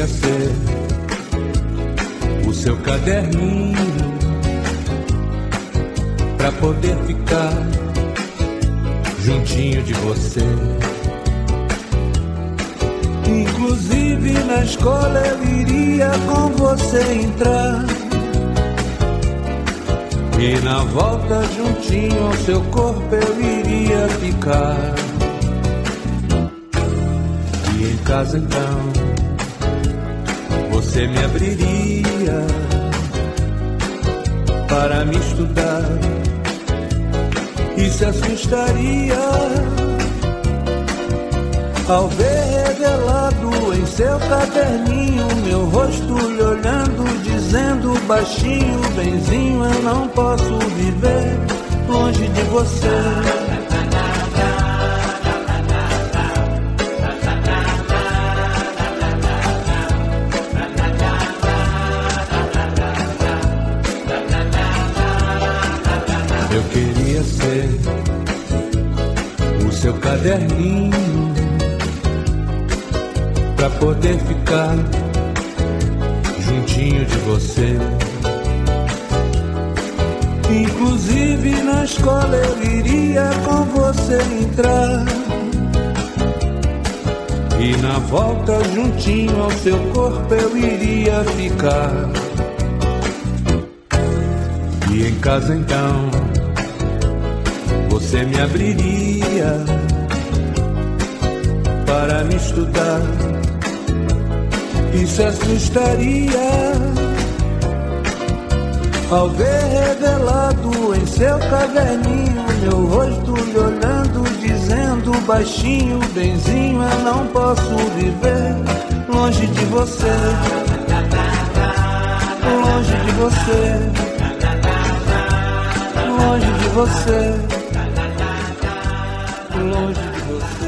queria ser o seu caderninho pra poder ficar juntinho de você. Inclusive na escola eu iria com você entrar, e na volta juntinho ao seu corpo eu iria ficar. E em casa então você me abriria para me estudar e se assustaria ao ver revelado em seu caderninho meu rosto lhe olhando, dizendo baixinho: benzinho, eu não posso viver longe de você. Eu queria ser o seu caderninho pra poder ficar juntinho de você. Inclusive na escola eu iria com você entrar, e na volta juntinho ao seu corpo eu iria ficar. E em casa então você me abriria para me estudar e se assustaria ao ver revelado em seu caderninho meu rosto lhe olhando, dizendo baixinho: benzinho, eu não posso viver longe de você, longe de você, longe de você, longe de você.